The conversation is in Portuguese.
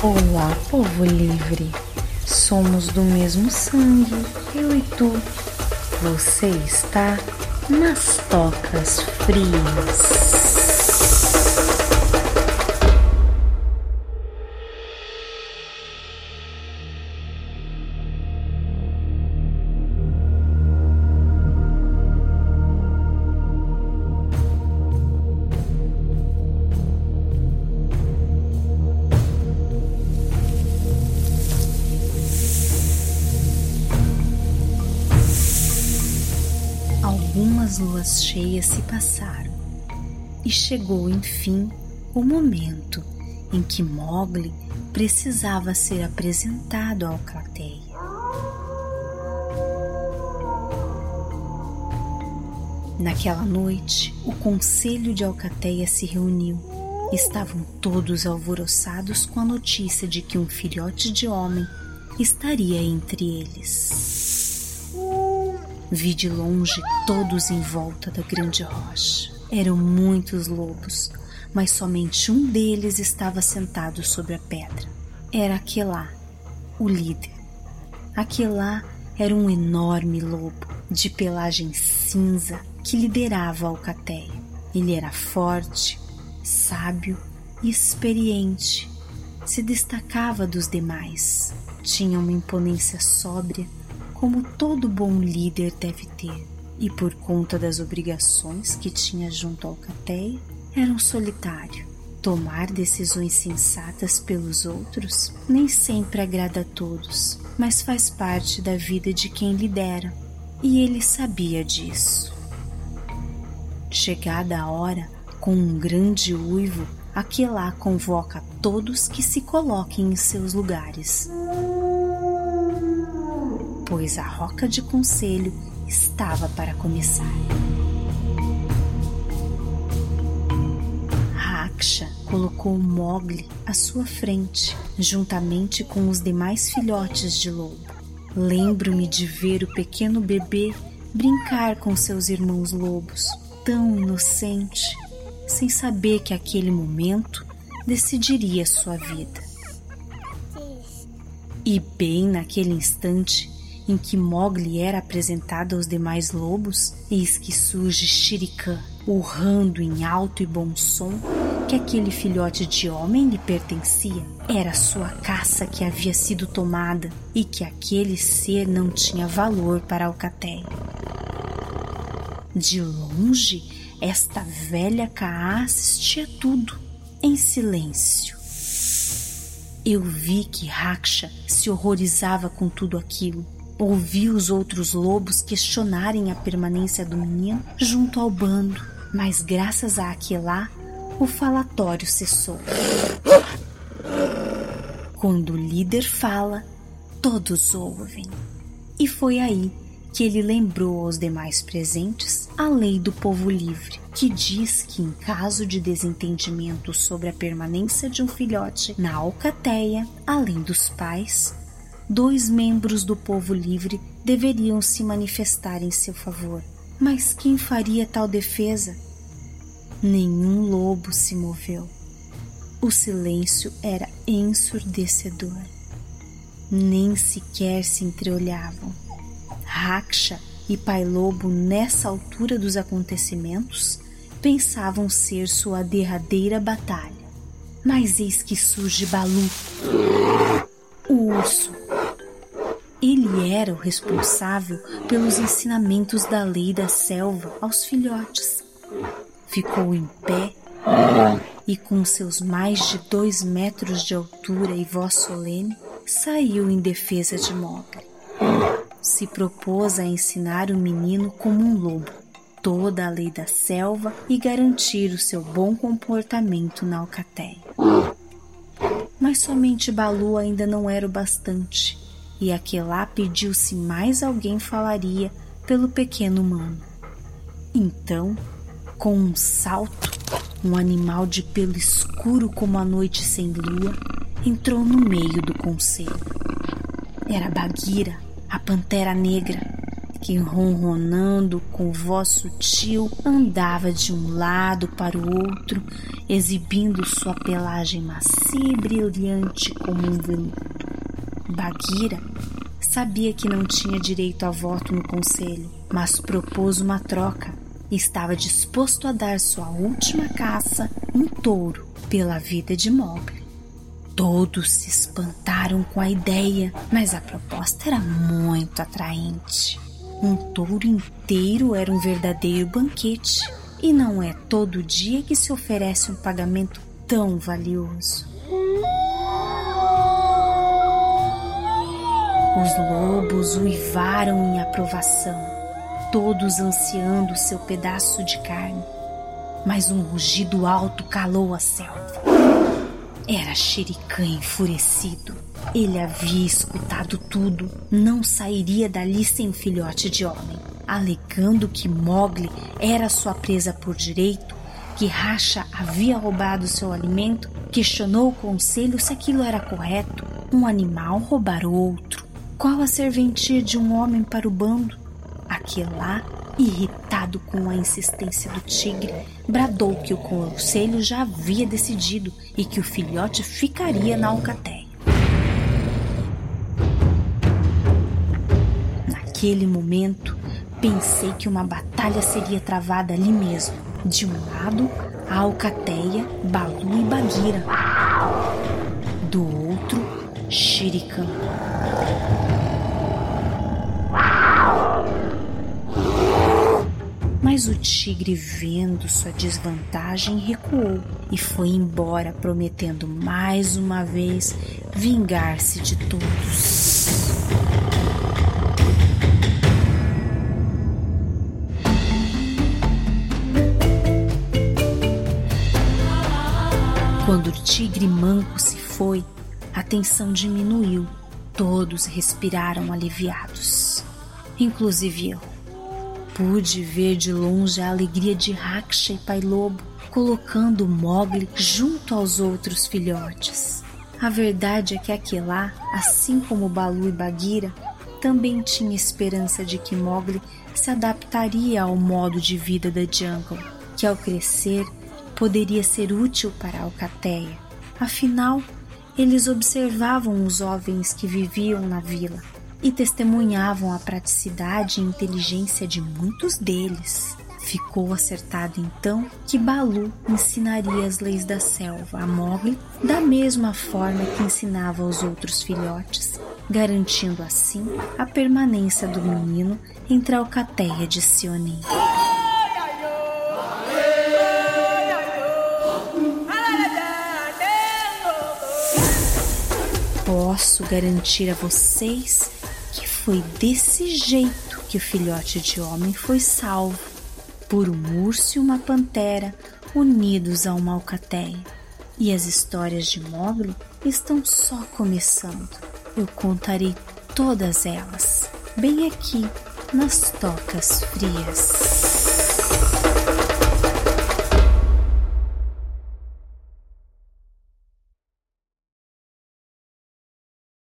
Olá, povo livre. Somos do mesmo sangue, eu e tu. Você está nas tocas frias. Algumas luas cheias se passaram e chegou, enfim, o momento em que Mowgli precisava ser apresentado à Alcateia. Naquela noite, o conselho de Alcateia se reuniu. Estavam todos alvoroçados com a notícia de que um filhote de homem estaria entre eles. Vi de longe todos em volta da grande rocha. Eram muitos lobos, mas somente um deles estava sentado sobre a pedra. Era Aquelá, o líder. Aquelá era um enorme lobo, de pelagem cinza, que liderava a Alcateia. Ele era forte, sábio e experiente. Se destacava dos demais. Tinha uma imponência sóbria, como todo bom líder deve ter, e por conta das obrigações que tinha junto à Alcateia, era um solitário. Tomar decisões sensatas pelos outros nem sempre agrada a todos, mas faz parte da vida de quem lidera, e ele sabia disso. Chegada a hora, com um grande uivo, Aquelá convoca todos que se coloquem em seus lugares, pois a roca de conselho estava para começar. Raksha colocou Mowgli à sua frente, juntamente com os demais filhotes de lobo. Lembro-me de ver o pequeno bebê brincar com seus irmãos lobos, tão inocente, sem saber que aquele momento decidiria sua vida. E bem naquele instante em que Mowgli era apresentado aos demais lobos, eis que surge Shere Khan, urrando em alto e bom som que aquele filhote de homem lhe pertencia. Era sua caça que havia sido tomada e que aquele ser não tinha valor para a Alcateia. De longe, esta velha Kaa assistia tudo, em silêncio. Eu vi que Raksha se horrorizava com tudo aquilo. Ouvi os outros lobos questionarem a permanência do menino junto ao bando, mas graças a Aquelá, o falatório cessou. Quando o líder fala, todos ouvem. E foi aí que ele lembrou aos demais presentes a lei do povo livre, que diz que em caso de desentendimento sobre a permanência de um filhote na Alcateia, além dos pais, 2 membros do povo livre deveriam se manifestar em seu favor. Mas quem faria tal defesa? Nenhum lobo se moveu. O silêncio era ensurdecedor. Nem sequer se entreolhavam. Raksha e Pai Lobo, nessa altura dos acontecimentos, pensavam ser sua derradeira batalha. Mas eis que surge Baloo, o urso. Ele era o responsável pelos ensinamentos da lei da selva aos filhotes. Ficou em pé e, com seus mais de 2 metros de altura e voz solene, saiu em defesa de Mowgli. Se propôs a ensinar o menino como um lobo, toda a lei da selva e garantir o seu bom comportamento na Alcateia. Mas somente Baloo ainda não era o bastante, e Aquelá pediu se mais alguém falaria pelo pequeno humano. Então, com um salto, um animal de pelo escuro como a noite sem lua entrou no meio do conselho. Era Bagheera, a Pantera Negra, que, ronronando com voz sutil, andava de um lado para o outro, exibindo sua pelagem macia e brilhante como um veludo. Bagheera sabia que não tinha direito a voto no conselho, mas propôs uma troca e estava disposto a dar sua última caça, um touro, pela vida de Mowgli. Todos se espantaram com a ideia, mas a proposta era muito atraente. Um touro inteiro era um verdadeiro banquete, e não é todo dia que se oferece um pagamento tão valioso. Os lobos uivaram em aprovação, todos ansiando seu pedaço de carne, mas um rugido alto calou a selva. Era Shere Khan enfurecido. Ele havia escutado tudo, não sairia dali sem um filhote de homem. Alegando que Mowgli era sua presa por direito, que Racha havia roubado seu alimento, questionou o conselho se aquilo era correto. Um animal roubar outro. Qual a serventia de um homem para o bando? Aquelá, irritado com a insistência do tigre, bradou que o conselho já havia decidido e que o filhote ficaria na alcateia. Naquele momento, pensei que uma batalha seria travada ali mesmo. De um lado, a alcateia, Baloo e Bagheera. Do outro, Shere Khan. Mas o tigre, vendo sua desvantagem, recuou e foi embora, prometendo mais uma vez vingar-se de todos. Quando o tigre manco se foi, a tensão diminuiu. Todos respiraram aliviados, inclusive eu. Pude ver de longe a alegria de Raksha e Pai Lobo, colocando Mowgli junto aos outros filhotes. A verdade é que Aquelá, assim como Baloo e Bagheera, também tinha esperança de que Mowgli se adaptaria ao modo de vida da jungle, que ao crescer poderia ser útil para a alcateia. Afinal, eles observavam os jovens que viviam na vila e testemunhavam a praticidade e inteligência de muitos deles. Ficou acertado então que Baloo ensinaria as leis da selva a Mowgli da mesma forma que ensinava aos outros filhotes, garantindo assim a permanência do menino entre a alcateia de Sionim. Posso garantir a vocês que foi desse jeito que o filhote de homem foi salvo, por um urso e uma pantera unidos a uma alcateia. E as histórias de Mowgli estão só começando. Eu contarei todas elas, bem aqui nas Tocas Frias.